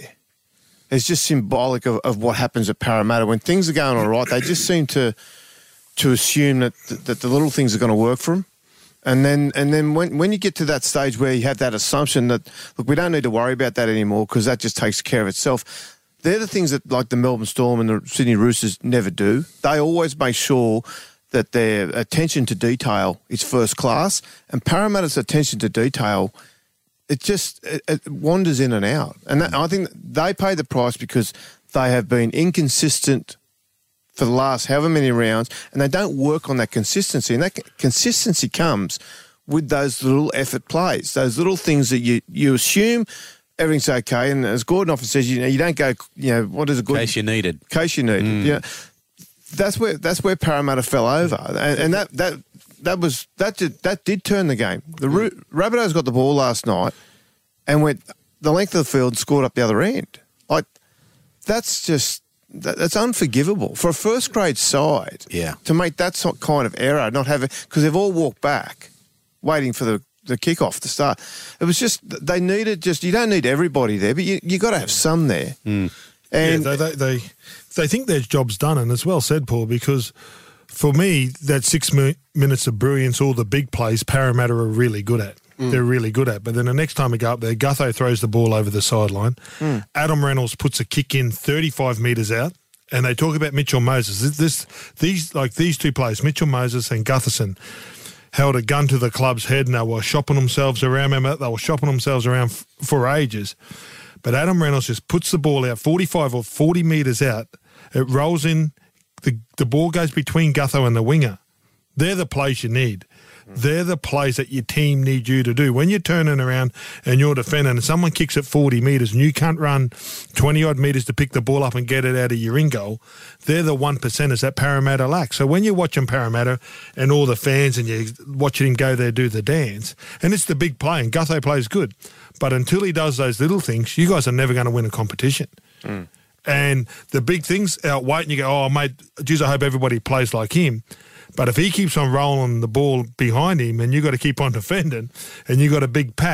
is just symbolic of, of what happens at Parramatta. When things are going all right, they just seem to to assume that that the little things are going to work for them. And then and then when, when you get to that stage where you have that assumption that, look, we don't need to worry about that anymore because that just takes care of itself, they're the things that, like the Melbourne Storm and the Sydney Roosters, never do. They always make sure that their attention to detail is first class, and Parramatta's attention to detail, it just it, it wanders in and out. And that, I think they pay the price because they have been inconsistent for the last however many rounds, and they don't work on that consistency. And that consistency comes with those little effort plays, those little things that you, you assume everything's okay. And as Gordon often says, you know, you don't go, you know, what is a good... Case you needed. Case you needed, Mm. yeah. That's where that's where Parramatta fell over, and, and that that that was that did that did turn the game. The mm. Rabbitohs got the ball last night and went the length of the field and scored up the other end. Like that's just that, that's unforgivable for a first grade side. Yeah. To make that sort kind of error, not have it because they've all walked back, waiting for the. the kick-off to start. It was just, they needed just, you don't need everybody there, but you you got to have some there. Mm. And yeah, they, they, they, they think their job's done, and as well said, Paul, because for me, that six mi- minutes of brilliance, all the big plays, Parramatta are really good at. Mm. They're really good at. But then the next time we go up there, Gutho throws the ball over the sideline. Mm. Adam Reynolds puts a kick in thirty-five metres out. And they talk about Mitchell Moses. This, this, these, like these two players, Mitchell Moses and Gutherson, held a gun to the club's head and they were shopping themselves around. Remember, they were shopping themselves around f- for ages. But Adam Reynolds just puts the ball out forty-five or forty metres out. It rolls in. The, the ball goes between Gutho and the winger. They're the plays you need. They're the plays that your team need you to do. When you're turning around and you're defending and someone kicks at forty metres and you can't run twenty-odd metres to pick the ball up and get it out of your in goal, they're the one percenters that Parramatta lack. So when you're watching Parramatta and all the fans and you're watching him go there do the dance, and it's the big play, and Gutho plays good, but until he does those little things, you guys are never going to win a competition. Mm. And the big things outweigh and you go, oh, mate, geez, I hope everybody plays like him. But if he keeps on rolling the ball behind him and you got to keep on defending and you got a big pack,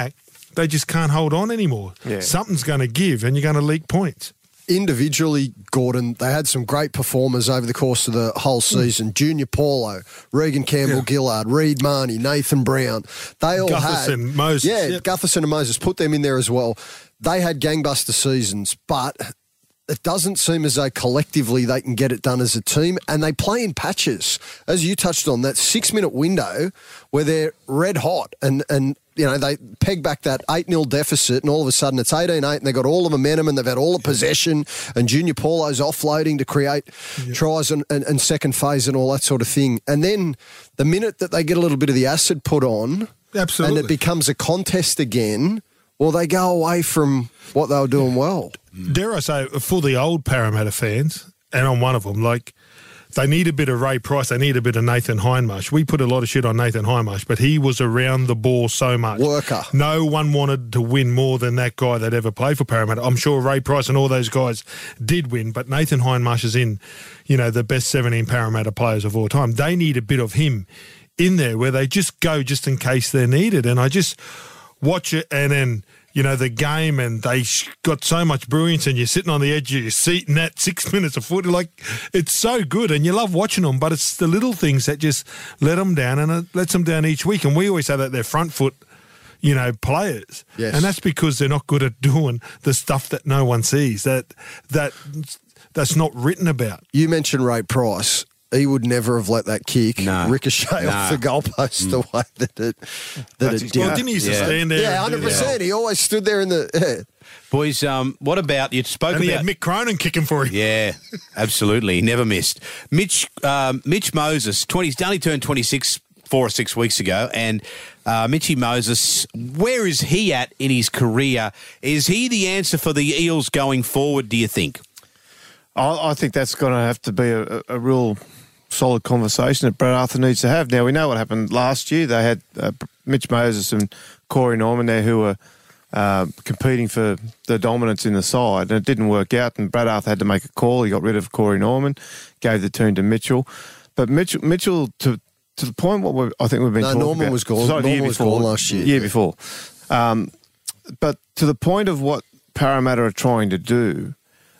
they just can't hold on anymore. Yeah. Something's going to give, and you're going to leak points. Individually, Gordon, they had some great performers over the course of the whole season. Mm. Junior Paulo, Regan Campbell-Gillard, yeah. Reed Marnie, Nathan Brown. They all Gutherson, had... Moses. Yeah, yep. Gutherson and Moses. Put them in there as well. They had gangbuster seasons, but it doesn't seem as though collectively they can get it done as a team, and they play in patches. As you touched on, that six-minute window where they're red hot and... and you know, they peg back that eight nil deficit and all of a sudden it's eighteen eight and they've got all the momentum and they've had all the possession and Junior Paulo's offloading to create yeah. tries and, and, and second phase and all that sort of thing. And then the minute that they get a little bit of the acid put on Absolutely. and it becomes a contest again, well, they go away from what they were doing well. Dare I say, for the old Parramatta fans, and I'm one of them, like, they need a bit of Ray Price. They need a bit of Nathan Hindmarsh. We put a lot of shit on Nathan Hindmarsh, but he was around the ball so much. Worker. No one wanted to win more than that guy that ever played for Parramatta. I'm sure Ray Price and all those guys did win, but Nathan Hindmarsh is in, you know, the best seventeen Parramatta players of all time. They need a bit of him in there where they just go just in case they're needed. And I just watch it and then... you know, the game, and they got so much brilliance, and you're sitting on the edge of your seat in that six minutes of footy. Like, it's so good, and you love watching them, but it's the little things that just let them down, and it lets them down each week. And we always say that they're front foot, you know, players. Yes. And that's because they're not good at doing the stuff that no one sees, that that that's not written about. You mentioned Ray Price. He would never have let that kick no. ricochet no. off the goalpost mm. the way that it that it did. Well, didn't he used to yeah. stand there? Yeah, one hundred percent. He always stood there in the... Yeah. Boys, um, what about, you spoke and about... he had Mick Cronin kicking for him. Yeah, absolutely. He never missed. Mitch um, Mitch Moses, twenty, he's only turned twenty-six four or six weeks ago, and uh, Mitchy Moses, where is he at in his career? Is he the answer for the Eels going forward, do you think? I, I think that's going to have to be a, a real... solid conversation that Brad Arthur needs to have. Now, we know what happened last year. They had uh, Mitch Moses and Corey Norman there who were uh, competing for the dominance in the side, and it didn't work out, and Brad Arthur had to make a call. He got rid of Corey Norman, gave the turn to Mitchell. But Mitchell, Mitchell to to the point what we I think we've been no, talking Norman about. was gone. Sorry, Norman the year was before, gone last year. year yeah. before. Um, but to the point of what Parramatta are trying to do,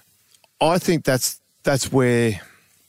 I think that's that's where...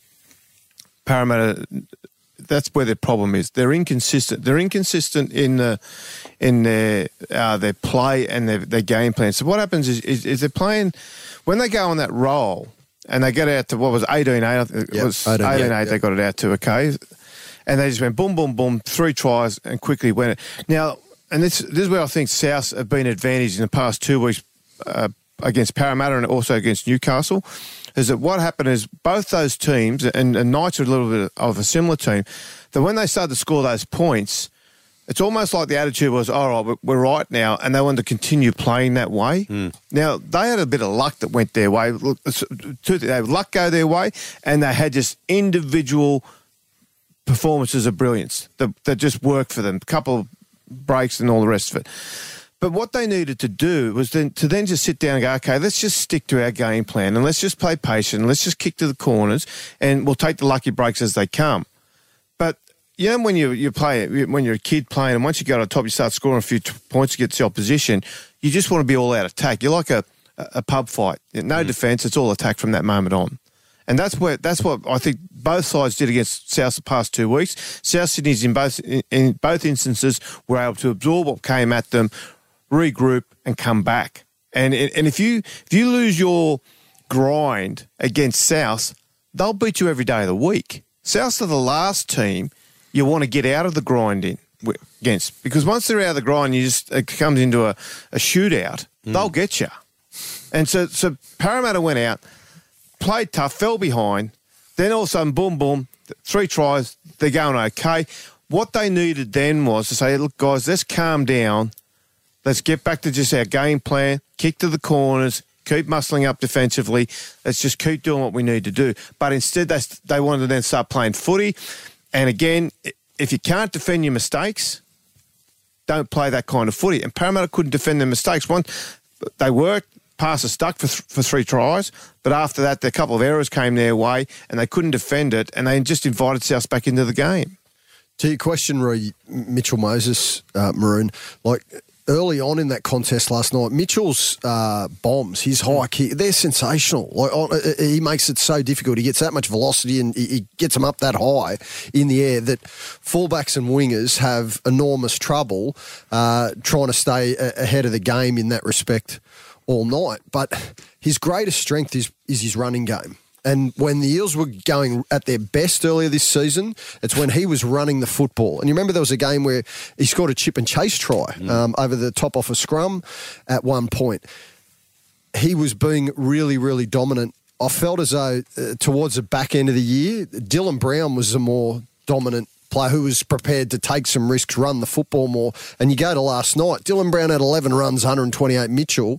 Parramatta, that's where their problem is. They're inconsistent. They're inconsistent in the in their uh, their play and their, their game plan. So what happens is, is is they're playing when they go on that roll and they get out to what was eighteen eight. It yep, was eighteen eight. Yep. They got it out to okay, and they just went boom boom boom, three tries and quickly went it. Now, and this this is where I think South have been advantaged in the past two weeks uh, against Parramatta and also against Newcastle. Is that what happened is both those teams, and, and Knights are a little bit of a similar team, that when they started to score those points, it's almost like the attitude was, all right, we're right now, and they wanted to continue playing that way. Mm. Now, they had a bit of luck that went their way. Look, they had luck go their way, and they had just individual performances of brilliance that, that just worked for them, a couple of breaks and all the rest of it. But what they needed to do was then to then just sit down and go, okay, let's just stick to our game plan and let's just play patient and let's just kick to the corners and we'll take the lucky breaks as they come. But, you know, when you, you play, when you're a kid playing and once you go to the top, you start scoring a few t- points against the opposition, you just want to be all out attack. You're like a, a pub fight. No mm. defence, it's all attack from that moment on. And that's where that's what I think both sides did against South the past two weeks. South Sydney's in both in, in both instances were able to absorb what came at them, regroup and come back. And and if you if you lose your grind against South, they'll beat you every day of the week. South are the last team you want to get out of the grind in against, because once they're out of the grind, you just it comes into a, a shootout. Mm. They'll get you. And so so Parramatta went out, played tough, fell behind. Then all of a sudden, boom, boom, three tries. They're going okay. What they needed then was to say, look, guys, let's calm down. Let's get back to just our game plan, kick to the corners, keep muscling up defensively. Let's just keep doing what we need to do. But instead, they, they wanted to then start playing footy. And again, if you can't defend your mistakes, don't play that kind of footy. And Parramatta couldn't defend their mistakes. One, they worked, passes stuck for, th- for three tries. But after that, a couple of errors came their way and they couldn't defend it. And they just invited South back into the game. To your question, Roy, Mitchell Moses, uh, Maroon, like, early on in that contest last night, Mitchell's uh, bombs, his high kick, they're sensational. Like on, uh, he makes it so difficult. He gets that much velocity and he, he gets them up that high in the air that fullbacks and wingers have enormous trouble uh, trying to stay a- ahead of the game in that respect all night. But his greatest strength is is his running game. And when the Eels were going at their best earlier this season, it's when he was running the football. And you remember there was a game where he scored a chip and chase try mm. um, over the top off a scrum at one point. He was being really, really dominant. I felt as though uh, towards the back end of the year, Dylan Brown was a more dominant player who was prepared to take some risks, run the football more. And you go to last night, Dylan Brown had eleven runs, one hundred twenty-eight Mitchell.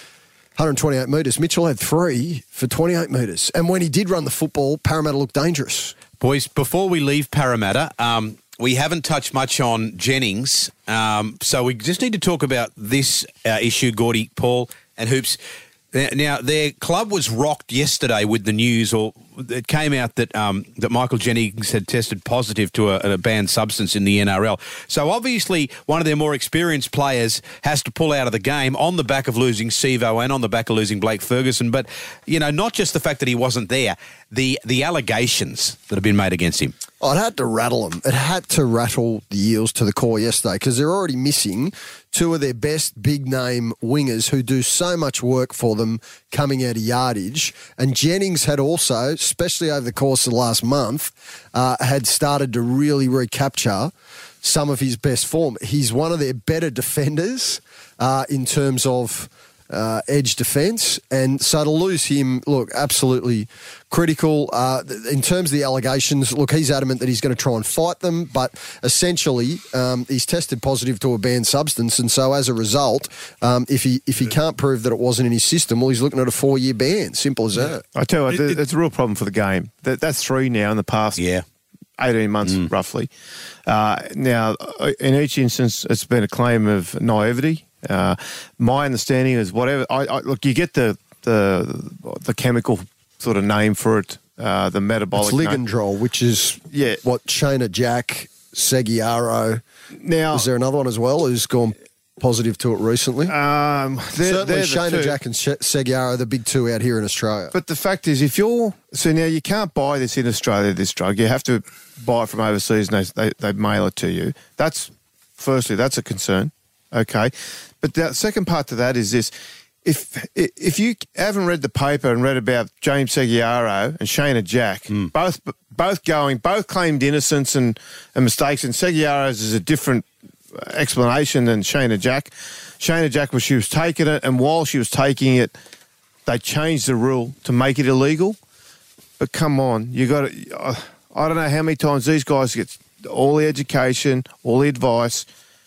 one hundred twenty-eight metres. Mitchell had three for twenty-eight metres. And when he did run the football, Parramatta looked dangerous. Boys, before we leave Parramatta, um, we haven't touched much on Jennings. Um, so we just need to talk about this uh, issue, Gordy, Paul, and Hoops. Now, their club was rocked yesterday with the news, or it came out that um, that Michael Jennings had tested positive to a, a banned substance in the N R L. So obviously, one of their more experienced players has to pull out of the game on the back of losing Sevo and on the back of losing Blake Ferguson. But, you know, not just the fact that he wasn't there, the the allegations that have been made against him. Oh, it had to rattle them. It had to rattle the Eels to the core yesterday because they're already missing two of their best big-name wingers who do so much work for them coming out of yardage. And Jennings had also, especially over the course of the last month, uh, had started to really recapture some of his best form. He's one of their better defenders uh, in terms of uh, edge defence. And so to lose him, look, absolutely critical. Uh, in terms of the allegations, look, he's adamant that he's going to try and fight them, but essentially um, he's tested positive to a banned substance, and so as a result, um, if he if he can't prove that it wasn't in his system, well, he's looking at a four-year ban. Simple as that. I tell you, what, it's a real problem for the game. That, that's three now in the past yeah. eighteen months, mm. roughly. Uh, now, in each instance, it's been a claim of naivety. Uh, my understanding is whatever. I, I, look, you get the the the chemical sort of name for it, uh, the metabolic. It's Ligandrol, which is yeah. what Shayna Jack, Seguiaro. Now, is there another one as well who's gone positive to it recently? Um, they're, Certainly, they're Shayna the Jack and Seguiaro are the big two out here in Australia. But the fact is, if you're so now you can't buy this in Australia. This drug, you have to buy it from overseas, and they they, they mail it to you. That's firstly, that's a concern. Okay, but the second part to that is this. If if you haven't read the paper and read about James Seguiaro and Shayna Jack, mm. both both going, both claimed innocence and, and mistakes, and Seguiaro's is a different explanation than Shayna Jack. Shayna Jack was she was taking it, and while she was taking it, they changed the rule to make it illegal. But come on, you got to. I don't know how many times these guys get all the education, all the advice.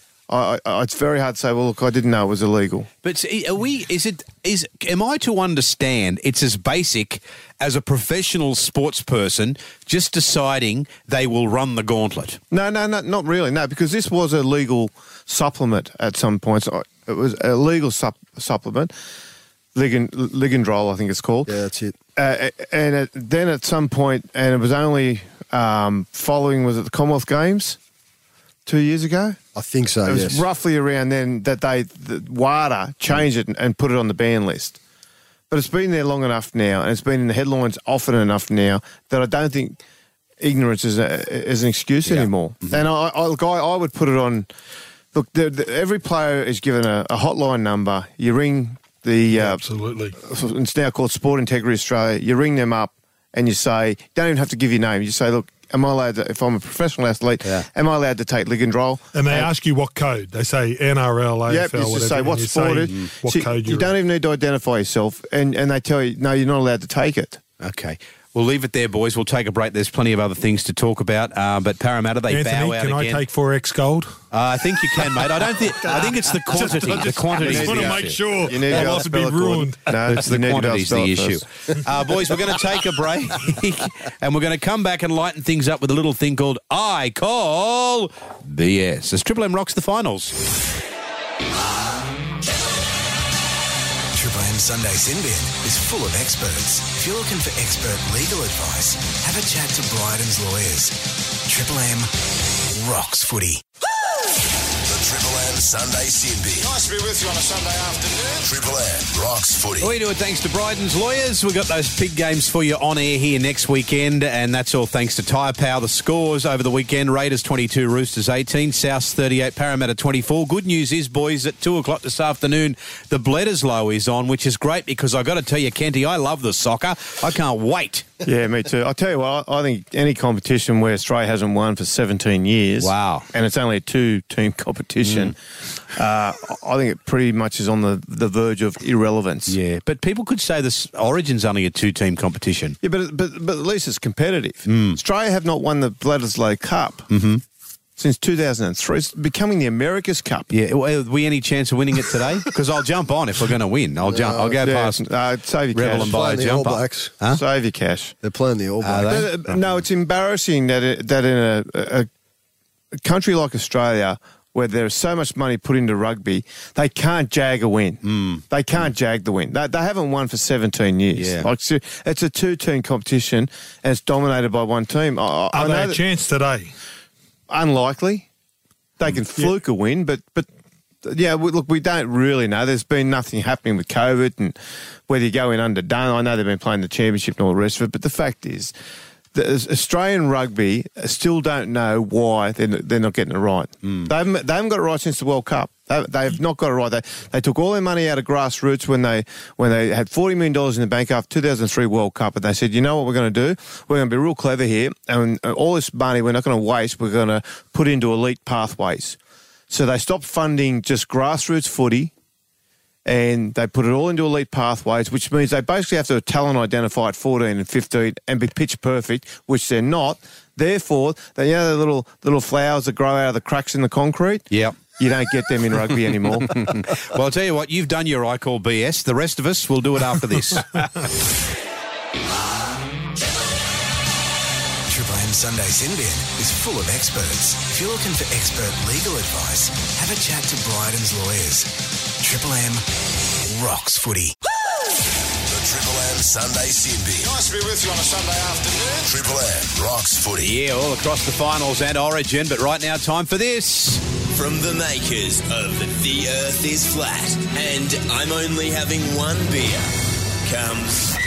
I, I, it's very hard to say, well, look, I didn't know it was illegal. But are we, is it, is, am I to understand it's as basic as a professional sports person just deciding they will run the gauntlet? No, no, no, not really. No, because this was a legal supplement at some points. It was a legal sup- supplement, Ligand, Ligandrol, I think it's called. Yeah, that's it. Uh, and it, then at some point, and it was only um, following, was it the Commonwealth Games two years ago? I think so, It was yes. roughly around then that they, the WADA changed it and, and put it on the ban list. But it's been there long enough now, and it's been in the headlines often enough now that I don't think ignorance is, a, is an excuse yeah. anymore. Mm-hmm. And I, I, look, I, I would put it on, look, the, the, every player is given a, a hotline number. You ring the... Yeah, uh, absolutely. It's now called Sport Integrity Australia. You ring them up and you say, you don't even have to give your name. You say, look, am I allowed to, if I'm a professional athlete, yeah. am I allowed to take Ligandrol? And they and, ask you what code. They say N R L, A F L, yep, whatever. Yep, say what sport it is. What so code you you're don't in. even need to identify yourself, and, and they tell you, no, you're not allowed to take it. Okay. We'll leave it there, boys. We'll take a break. There's plenty of other things to talk about. Uh, but Parramatta, they Anthony, bow out can again. I take four X gold? Uh, I think you can, mate. I don't think. I think it's the quantity. I just, the quantity. I just want to make sure you need that must be ruined. No, it's the quantity's the issue. First. Uh, boys, we're going to take a break, and we're going to come back and lighten things up with a little thing called I Call B S as Triple M rocks the finals. Triple M Sunday Sinbin is full of experts. If you're looking for expert legal advice, have a chat to Bryden's Lawyers. Triple M rocks footy. The Triple M Sunday Sinbin. Nice to be with you on a Sunday afternoon. Triple M rocks footy. We do it thanks to Bryden's Lawyers. We've got those big games for you on air here next weekend, and that's all thanks to Tyre Power. The scores over the weekend: Raiders twenty-two, Roosters eighteen, Souths thirty-eight, Parramatta twenty-four. Good news is, boys, at two o'clock this afternoon, the Bledisloe is on, which is great because I've got to tell you, Kenty, I love the soccer. I can't wait. Yeah, me too. I'll tell you what, I think any competition where Australia hasn't won for seventeen years, wow, and it's only a two-team competition, mm. uh, I think it pretty much is on the, the verge of irrelevance. Yeah, but people could say this Origin's only a two-team competition. Yeah, but but, but at least it's competitive. Mm. Australia have not won the Bledisloe Cup mm-hmm. since two thousand three. It's becoming the America's Cup. Yeah, well, are we any chance of winning it today? Because I'll jump on if we're going to win. I'll jump. I'll go yeah, past uh, save your Rebel cash. and buy a jumper. Huh? Save your cash. They're playing the All Blacks. But, no, it's embarrassing that it, that in a, a, a country like Australia, where there's so much money put into rugby, they can't jag a win. Mm. They can't jag the win. They, they haven't won for seventeen years. Yeah. Like, it's a two-team competition, and it's dominated by one team. I, Are I they know a that, chance today? Unlikely. They can fluke yeah. a win, but but yeah, we, look, we don't really know. There's been nothing happening with COVID and whether you go in underdone. I know they've been playing the championship and all the rest of it, but the fact is, the Australian rugby still don't know why they're, they're not getting it right. Mm. They, haven't, they haven't got it right since the World Cup. They, they've not got it right. They, they took all their money out of grassroots when they when they had forty million dollars in the bank after two thousand three World Cup, and they said, you know what we're going to do? We're going to be real clever here, and all this money we're not going to waste. We're going to put into elite pathways. So they stopped funding just grassroots footy, and they put it all into elite pathways, which means they basically have to talent identify at fourteen and fifteen and be pitch perfect, which they're not. Therefore, they, you know the little little flowers that grow out of the cracks in the concrete? Yep. You don't get them in rugby anymore. Well, I'll tell you what, you've done your I Call B S. The rest of us will do it after this. Triple M Sunday Sinbin is full of experts. If you're looking for expert legal advice, have a chat to Bryden's Lawyers. Triple M rocks footy. The Triple M Sunday Sinbin. Nice to be with you on a Sunday afternoon. Triple M rocks footy. Yeah, all across the finals and Origin, but right now, time for this. From the makers of The Earth is Flat and I'm only having one beer comes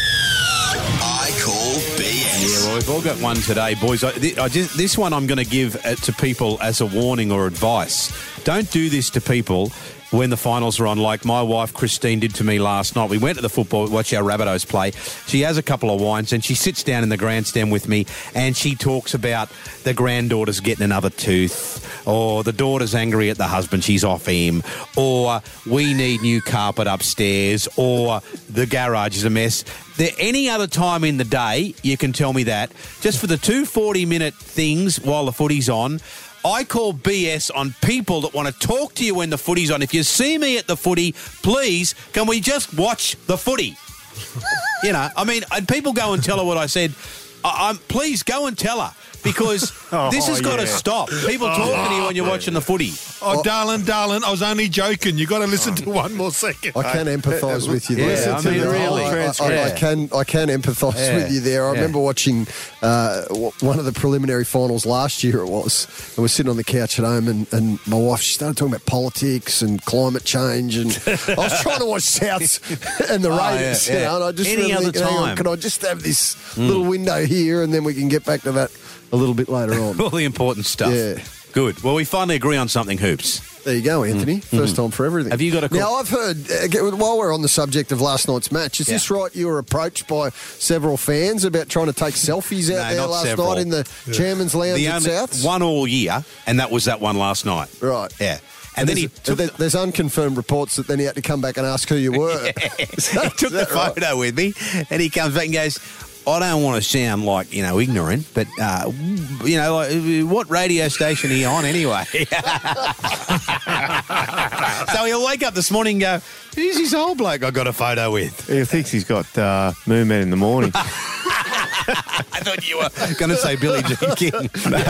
I Call B S. Yeah, well, we've all got one today, boys. I, I just, this one I'm going to give uh, to people as a warning or advice. Don't do this to people when the finals are on, like my wife Christine did to me last night. We went to the football, watch our Rabbitohs play. She has a couple of wines and she sits down in the grandstand with me and she talks about the granddaughter's getting another tooth, or the daughter's angry at the husband, she's off him, or we need new carpet upstairs, or the garage is a mess. There any other time in the day you can tell me that. Just for the two forty-minute things while the footy's on, I call B S on people that want to talk to you when the footy's on. If you see me at the footy, please, can we just watch the footy? You know, I mean, and people go and tell her what I said. I, I'm please go and tell her, because oh, this has got yeah. to stop. People talking oh, to you when you're watching the footy. Oh, darling, darling, I was only joking. You've got to listen to one more second. I can empathise with you Yeah, there. I mean, really. I, I, I can I can empathise Yeah. with you there. I Yeah. remember watching uh, w- one of the preliminary finals last year it was, and we're sitting on the couch at home, and, and my wife, she started talking about politics and climate change, and I was trying to watch Souths and the Oh, Raiders, yeah, yeah. you know, and I just Any remember other thinking, hang on, time. can I just have this Mm. little window here, and then we can get back to that a little bit later on. All the important stuff. Yeah. Good. Well, we finally agree on something, Hoops. There you go, Anthony. Mm. First Mm. time for everything. Have you got a call? Now, I've heard, uh, while we're on the subject of last night's match, is Yeah. this right? You were approached by several fans about trying to take selfies out No, there not last several. night in the Yeah. Chairman's Lounge The at only Souths? one all year, and that was that one last night. Right. Yeah. And, And then there's, he took there- there's unconfirmed reports that then he had to come back and ask who you were. Is that- he took is the that right? photo with me, and he comes back and goes, I don't want to sound like, you know, ignorant, but, uh, you know, like, what radio station are you on anyway? So he'll wake up this morning and go, who's this old bloke I got a photo with? He thinks he's got uh, Moon Man in the morning. I thought you were going to say Billie Jean King.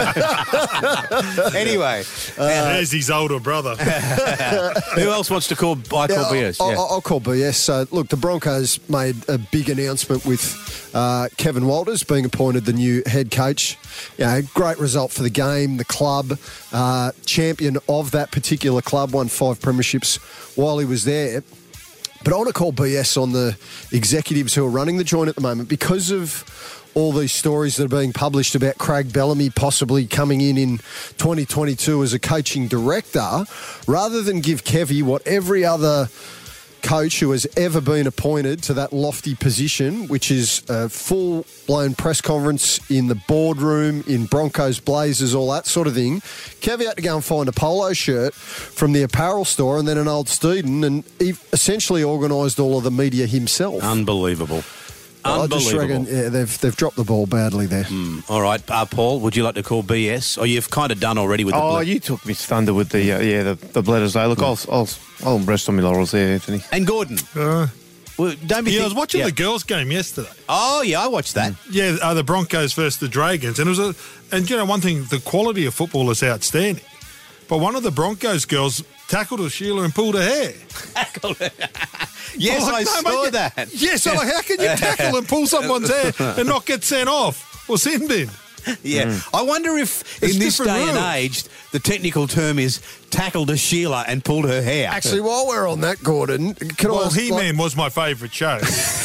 Anyway. Uh, There's his older brother. Who else wants to call? I call Yeah, B S. I'll, Yeah. I'll, I'll call B S. So, look, the Broncos made a big announcement with uh, Kevin Walters being appointed the new head coach. You know, great result for the game, the club, uh, champion of that particular club, won five premierships while he was there. But I want to call B S on the executives who are running the joint at the moment because of all these stories that are being published about Craig Bellamy possibly coming in in twenty twenty-two as a coaching director, rather than give Kevy what every other coach who has ever been appointed to that lofty position, which is a full-blown press conference in the boardroom, in Broncos, Blazers, all that sort of thing. Kevy had to go and find a polo shirt from the apparel store and then an old Steeden, and he essentially organised all of the media himself. Unbelievable. I just reckon yeah, they've they've dropped the ball badly there. Mm. All right, uh, Paul, would you like to call B S? Or you've kind of done already with the Oh, ble- you took me thunder with the uh, yeah the the Bledisloe. Look, I'll I'll I'll rest on my laurels there, Anthony. And Gordon. Uh, well, don't be yeah, think- I was watching yeah. the girls' game yesterday. Oh, yeah, I watched that. Yeah, uh, the Broncos versus the Dragons, and it was a and you know one thing, the quality of football is outstanding. But one of the Broncos girls tackled a Sheila and pulled her hair. Tackled her. Yes, Oh, I no, saw mate, that. Yes, I'm like, how can you tackle and pull someone's hair and not get sent off or sin bin? Yeah. I wonder if It's in this different day and rules. age, the technical term is tackled a Sheila and pulled her hair. Actually, while we're on that, Gordon, can I Well, ask, He-Man was my favourite show.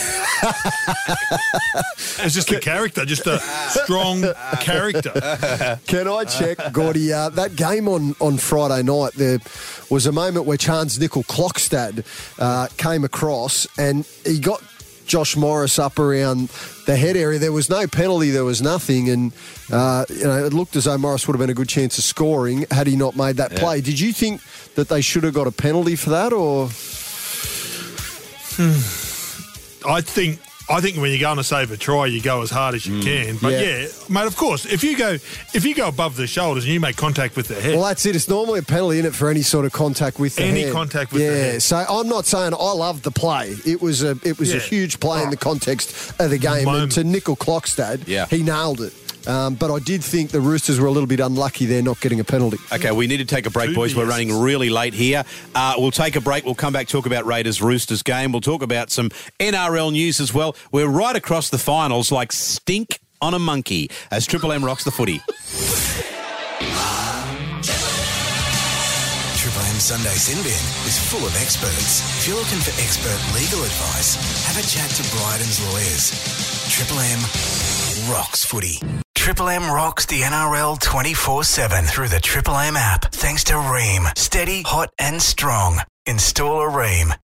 It's just a character, just a strong character. Can I check, Gordy, uh, that game on, on Friday night, there was a moment where Chance Nickel Klokstad uh, came across and he got Josh Morris up around the head area. There was no penalty, there was nothing, and uh, you know it looked as though Morris would have been a good chance of scoring had he not made that Yeah. play. Did you think that they should have got a penalty for that, or...? I think I think when you go on to save a try, you go as hard as you can. But Yeah. yeah. mate, of course, if you go if you go above the shoulders and you make contact with the head, Well, that's it. It's normally a penalty, isn't it, for any sort of contact with the Any head. contact with yeah. the head. So I'm not saying I loved the play. It was a it was a Yeah. huge play in the context of the game. And Moment. to Nickel Klokstad, Yeah. he nailed it. Um, but I did think the Roosters were a little bit unlucky there not getting a penalty. Okay, we need to take a break, Two boys. We're yeses. running really late here. Uh, we'll take a break. We'll come back, talk about Raiders-Roosters game. We'll talk about some N R L news as well. We're right across the finals like stink on a monkey as Triple M rocks the footy. Triple M Sunday Sin Bin is full of experts. If you're looking for expert legal advice, have a chat to Bryden's lawyers. Triple M rocks footy. Triple M rocks the N R L twenty-four seven through the Triple M app. Thanks to Ream. Steady, hot and strong. Install a Ream.